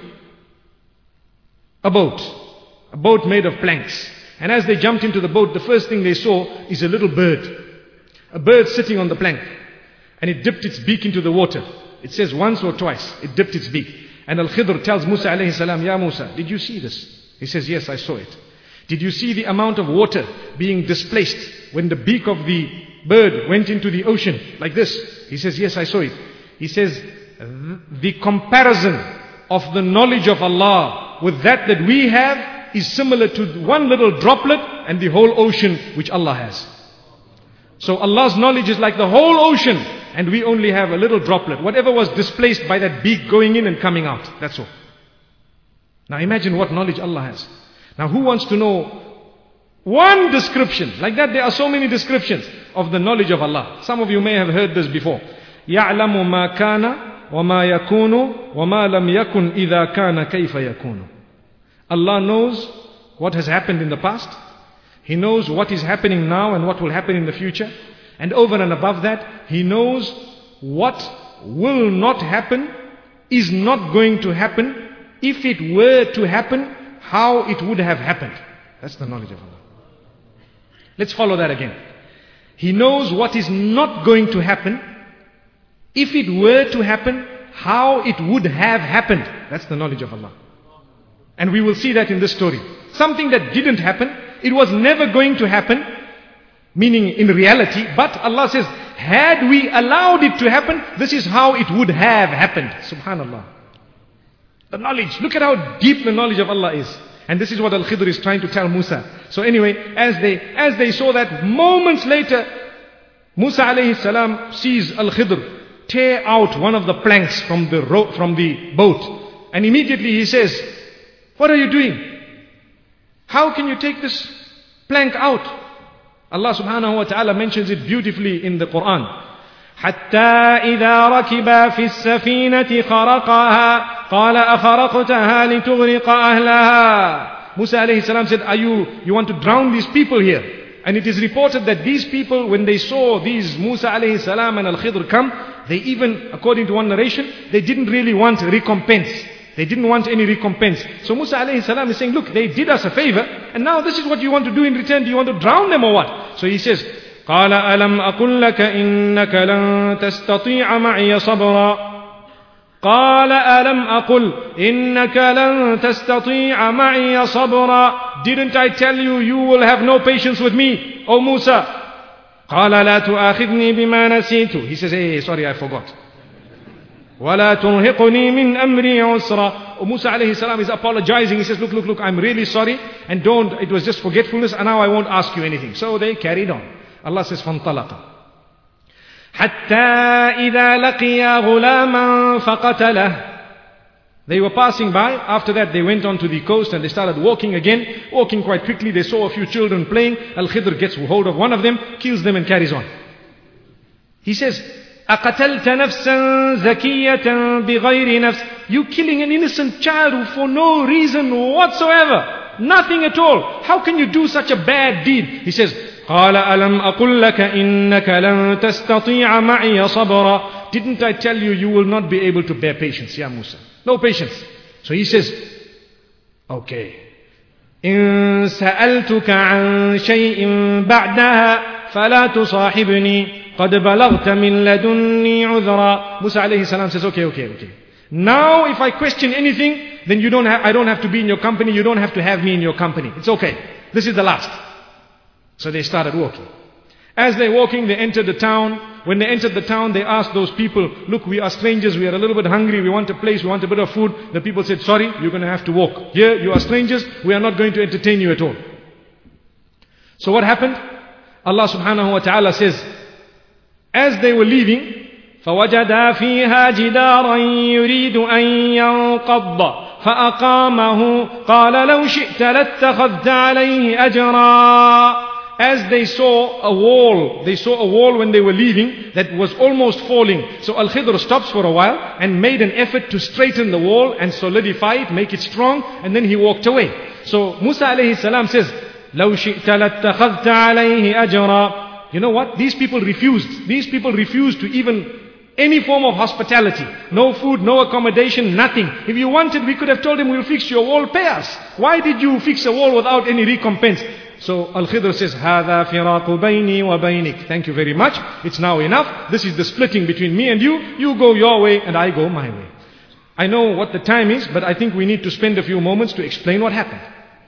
a boat. A boat made of planks. And as they jumped into the boat, the first thing they saw is a little bird. A bird sitting on the plank. And it dipped its beak into the water. It says once or twice, it dipped its beak. And Al-Khidr tells Musa alayhi salam, Ya Musa, did you see this? He says, yes, I saw it. Did you see the amount of water being displaced when the beak of the bird went into the ocean like this? He says, yes, I saw it. He says, the comparison of the knowledge of Allah with that that we have is similar to one little droplet and the whole ocean which Allah has. So Allah's knowledge is like the whole ocean, and we only have a little droplet. Whatever was displaced by that beak going in and coming out, that's all. Now imagine what knowledge Allah has. Now who wants to know one description? Like that there are so many descriptions of the knowledge of Allah. Some of you may have heard this before. يَعْلَمُ مَا كَانَ وَمَا يَكُونُ وَمَا لَمْ يَكُنْ إِذَا كَانَ كَيْفَ يَكُونُ. Allah knows what has happened in the past. He knows what is happening now and what will happen in the future. And over and above that, He knows what will not happen, is not going to happen. If it were to happen, how it would have happened. That's the knowledge of Allah. Let's follow that again. He knows what is not going to happen. If it were to happen, how it would have happened. That's the knowledge of Allah. And we will see that in this story. Something that didn't happen, it was never going to happen, meaning in reality, but Allah says, had we allowed it to happen, this is how it would have happened. Subhanallah. The knowledge, look at how deep the knowledge of Allah is. And this is what Al-Khidr is trying to tell Musa. So anyway, as they as they saw that, moments later, Musa alayhi salam sees Al-Khidr tear out one of the planks from the ro- from the boat. And immediately he says, what are you doing? How can you take this plank out? Allah subhanahu wa ta'ala mentions it beautifully in the Quran. حتى إذا ركبا في السفينة خرقها قال أخرقتها لتغرق أهلها. Musa alayhi salam said, are you, you want to drown these people here? And it is reported that these people, when they saw these Musa alayhi salam and Al-Khidr come, they even, according to one narration, they didn't really want recompense. They didn't want any recompense. So Musa alayhi salam is saying, look, they did us a favor, and now this is what you want to do in return. Do you want to drown them or what? So he says, قال ألم أقل لك إنك لن تستطيع معي صبرا قال ألم أقل إنك لن تستطيع معي صبرا. Didn't I tell you, you will have no patience with me, O Musa? قال لا تؤاخذني بما نسيت. He says, hey, sorry, I forgot. ولا ترهقني من أمري عسرا. O Musa alayhi salam is apologizing. He says, look, look, look, I'm really sorry, and don't, it was just forgetfulness, and now I won't ask you anything. So they carried on. Allah says, فانطلق حتى إذا لقيا غلاما فقتله. They were passing by. After that, they went on to the coast and they started walking again. Walking quite quickly, they saw a few children playing. Al-Khidr gets hold of one of them, kills them and carries on. He says, أَقَتَلْتَ نَفْسًا زَكِيَّةً بِغَيْرِ نَفْسٍ. You killing an innocent child for no reason whatsoever. Nothing at all. How can you do such a bad deed? He says, قال ألم أقل لك إنك لن تستطيع معي صبرا. Didn't I tell you, you will not be able to bear patience, Ya Musa? No patience. So he says, okay. إن سألتك عن شيء بعدها فلا تصاحبني قد بلغت من لدني عذرا. Musa alayhi salam says, okay, okay, okay. Now if I question anything, then you don't have, I don't have to be in your company, you don't have to have me in your company. It's okay. This is the last. So they started walking. As they're walking, they entered the town. When they entered the town, they asked those people, look, we are strangers, we are a little bit hungry, we want a place, we want a bit of food. The people said, sorry, you're going to have to walk. Here, you are strangers, we are not going to entertain you at all. So what happened? Allah subhanahu wa ta'ala says, as they were leaving, فَوَجَدَا فِيهَا جِدَارًا يُرِيدُ أَن يَنْقَضَّ فَأَقَامَهُ قَالَ لَوْ شِئْتَ لَاتَّخَذْتَ عَلَيْهِ أَجْرًا. As they saw a wall, they saw a wall when they were leaving that was almost falling. So Al-Khidr stops for a while and made an effort to straighten the wall and solidify it, make it strong, and then he walked away. So Musa alayhi salam says, لَوْ شِئْتَ لَاتَّخَذْتَ عَلَيْهِ أَجْرًا. You know what? These people refused. These people refused to even any form of hospitality. No food, no accommodation, nothing. If you wanted, we could have told him, we'll fix your wall, pay us. Why did you fix a wall without any recompense? So Al-Khidr says, هَذَا فِرَاقُ بَيْنِي وَبَيْنِكَ. Thank you very much. It's now enough. This is the splitting between me and you. You go your way and I go my way. I know what the time is, but I think we need to spend a few moments to explain what happened.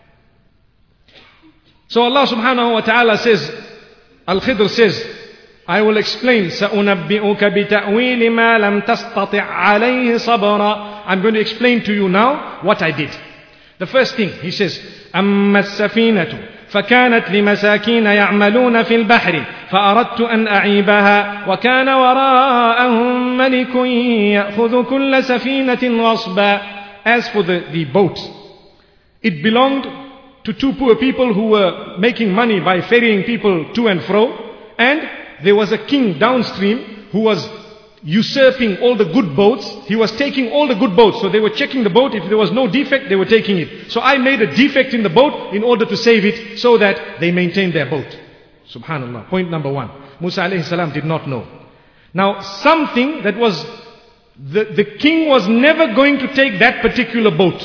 So Allah subhanahu wa ta'ala says, Al-Khidr says, I will explain. سَأُنَبِّئُكَ بِتَأْوِيلِ مَا لَمْ تَسْتَطِعْ عَلَيْهِ صَبْرًا. I'm going to explain to you now what I did. The first thing, he says, أَمَّا السَّفِينَةُ فكانت لمساكين يعملون في البحر فأردت أن أعيبها وكان وراءهم ملك يأخذ كل سفينة غصبا. As for the, the boat, it belonged to two poor people who were making money by ferrying people to and fro, and there was a king downstream who was usurping all the good boats. He was taking all the good boats. So they were checking the boat. If there was no defect, they were taking it. So I made a defect in the boat in order to save it so that they maintained their boat. Subhanallah. Point number one. Musa alayhi salam did not know. Now something that was, the, the king was never going to take that particular boat.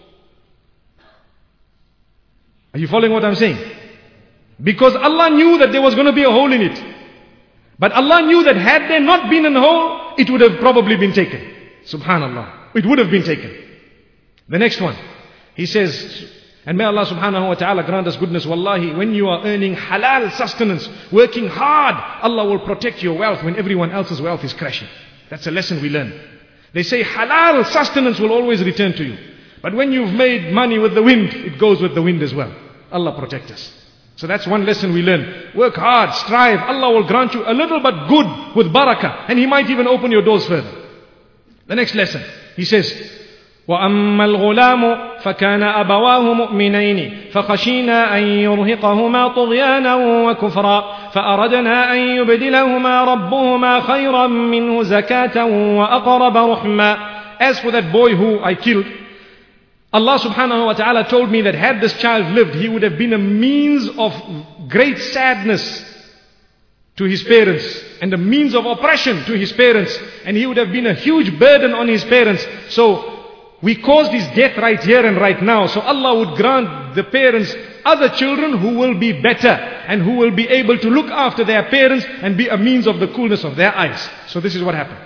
Are you following what I'm saying? Because Allah knew that there was going to be a hole in it. But Allah knew that had there not been a hole, it would have probably been taken. Subhanallah. It would have been taken. The next one. He says, and may Allah subhanahu wa ta'ala grant us goodness. Wallahi, when you are earning halal sustenance, working hard, Allah will protect your wealth when everyone else's wealth is crashing. That's a lesson we learn. They say halal sustenance will always return to you. But when you've made money with the wind, it goes with the wind as well. Allah protect us. So that's one lesson we learn. Work hard, strive. Allah will grant you a little but good with barakah. And He might even open your doors further. The next lesson. He says, وَأَمَّا الْغُلَامُ فَكَانَ أَبَوَاهُ مُؤْمِنَيْنِ فَخَشِينَا أَن يُرْهِقَهُمَا طُغْيَانًا وَكُفْرًا فَأَرَدْنَا أَن يُبْدِلَهُمَا رَبُّهُمَا خَيْرًا مِّنْهُ زَكَاةً وَأَقْرَبَ رُحْمًا. As for that boy who I killed, Allah subhanahu wa ta'ala told me that had this child lived, he would have been a means of great sadness to his parents and a means of oppression to his parents, and he would have been a huge burden on his parents. So we caused his death right here and right now. So Allah would grant the parents other children who will be better and who will be able to look after their parents and be a means of the coolness of their eyes. So this is what happened.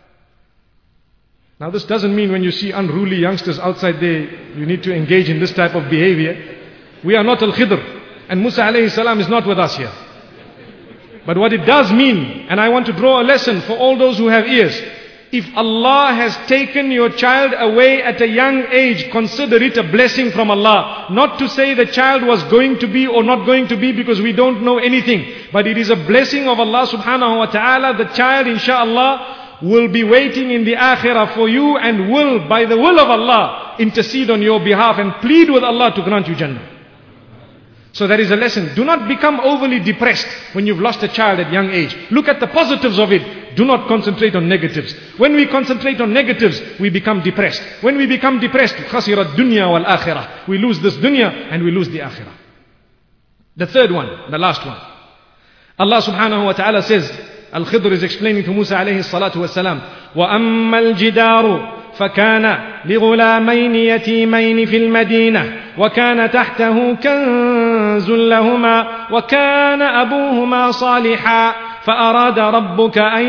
Now this doesn't mean when you see unruly youngsters outside there, you need to engage in this type of behavior. We are not Al-Khidr, and Musa alayhi salam is not with us here. But what it does mean, and I want to draw a lesson for all those who have ears. If Allah has taken your child away at a young age, consider it a blessing from Allah. Not to say the child was going to be or not going to be, because we don't know anything. But it is a blessing of Allah subhanahu wa ta'ala. The child, inshaAllah, will be waiting in the akhirah for you and will, by the will of Allah, intercede on your behalf and plead with Allah to grant you Jannah. So that is a lesson. Do not become overly depressed when you've lost a child at young age. Look at the positives of it. Do not concentrate on negatives. When we concentrate on negatives, we become depressed. When we become depressed, khasirat dunya wal akhirah. We lose this dunya and we lose the akhirah. The third one, the last one. Allah subhanahu wa ta'ala says, Al-Khidr is explaining to Musa alayhi salatu wasalam, وَأَمَّا الْجِدَارُ فَكَانَ لِغُلَامَيْنِ يَتِيمَيْنِ فِي الْمَدِينَةِ وَكَانَ تَحْتَهُ كَنْزٌ لَهُمَا وَكَانَ أَبُوهُمَا صَالِحًا فأراد ربك أن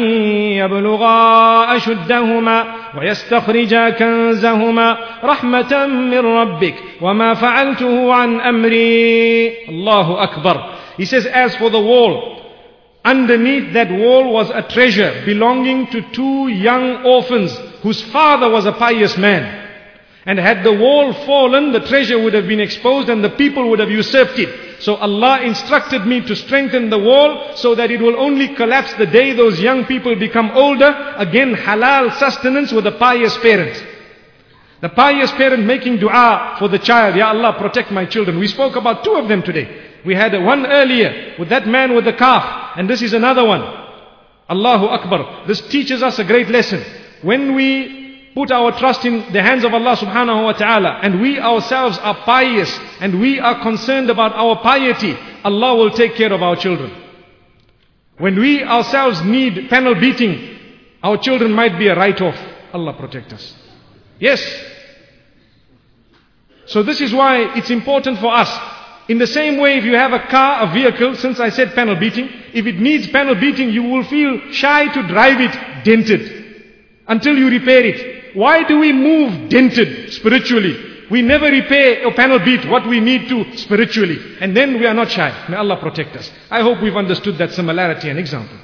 يبلغا أشدهما ويستخرجا كنزهما رحمة من ربك وما فعلته عن أمري. Allahu Akbar. He says, as for the wall, underneath that wall was a treasure belonging to two young orphans whose father was a pious man. And had the wall fallen, the treasure would have been exposed and the people would have usurped it. So Allah instructed me to strengthen the wall so that it will only collapse the day those young people become older. Again, halal sustenance with a pious parent. The pious parent making dua for the child. Ya Allah, protect my children. We spoke about two of them today. We had one earlier with that man with the calf. And this is another one. Allahu Akbar. This teaches us a great lesson. When we put our trust in the hands of Allah subhanahu wa ta'ala and we ourselves are pious and we are concerned about our piety, Allah will take care of our children. When we ourselves need panel beating, our children might be a write-off. Allah protect us. Yes. So this is why it's important for us. In the same way, if you have a car, a vehicle, since I said panel beating, if it needs panel beating, you will feel shy to drive it dented until you repair it. Why do we move dented spiritually? We never repair or panel beat what we need to spiritually. And then we are not shy. May Allah protect us. I hope we've understood that similarity and example.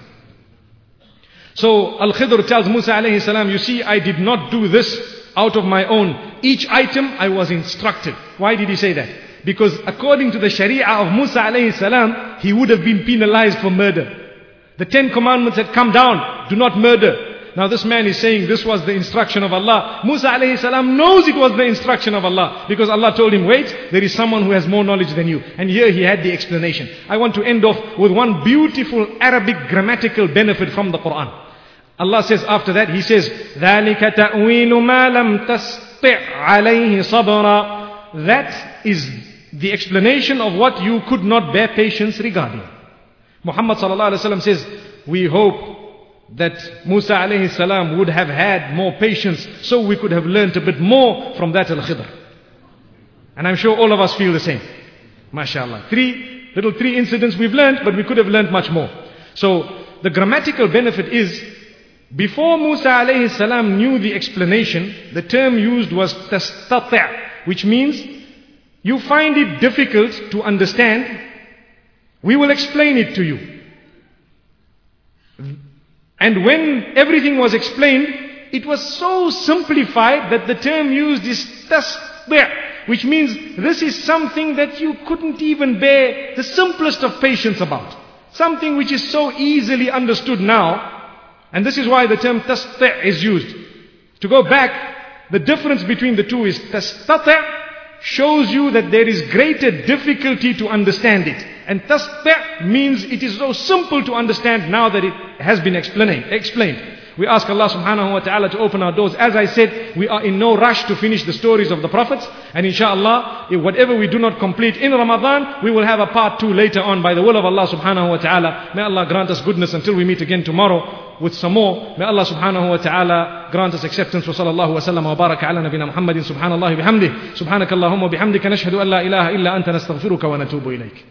So Al-Khidr tells Musa alayhi salam, you see, I did not do this out of my own. Each item I was instructed. Why did he say that? Because according to the Sharia of Musa alayhi salam, he would have been penalized for murder. The Ten Commandments had come down. Do not murder. Now this man is saying this was the instruction of Allah. Musa alayhi salam knows it was the instruction of Allah. Because Allah told him, wait, there is someone who has more knowledge than you. And here he had the explanation. I want to end off with one beautiful Arabic grammatical benefit from the Quran. Allah says after that, He says, ذَلِكَ تَأْوِيلُ مَا لَمْ تَسْطِعْ عَلَيْهِ صَبْرًا. That is the explanation of what you could not bear patience regarding. Muhammad sallallahu alaihi wasallam says, we hope that Musa alayhi salam would have had more patience, so we could have learnt a bit more from that al-Khidr. And I'm sure all of us feel the same. MashaAllah. Three, little three incidents we've learnt, but we could have learnt much more. So, the grammatical benefit is, before Musa alayhi salam knew the explanation, the term used was tastati', which means, you find it difficult to understand, we will explain it to you. And when everything was explained, it was so simplified that the term used is tasdi', which means this is something that you couldn't even bear the simplest of patience about. Something which is so easily understood now. And this is why the term tasdi' is used. To go back, the difference between the two is tastati' shows you that there is greater difficulty to understand it. And tasdi' means it is so simple to understand now that it has been explained. explained. We ask Allah subhanahu wa ta'ala to open our doors. As I said, we are in no rush to finish the stories of the prophets. And inshallah, if whatever we do not complete in Ramadan, we will have a part two later on by the will of Allah subhanahu wa ta'ala. May Allah grant us goodness until we meet again tomorrow with some more. May Allah subhanahu wa ta'ala grant us acceptance. Wa sallallahu wa sallam wa baraka ala nabina Muhammadin subhanallahi bihamdih. Subhanakallahumma wa bihamdika nashhadu an la ilaha illa anta nastaghfiruka wa natubu ilayk.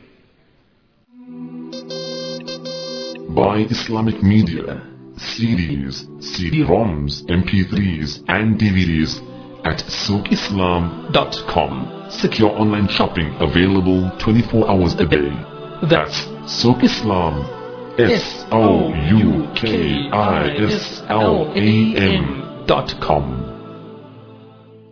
Buy Islamic media, C Ds, C D ROMs, M P threes and D V Ds at souk islam dot com. Secure online shopping available twenty-four hours a day. That's Souk Islam, S O U K I S L A M dot com.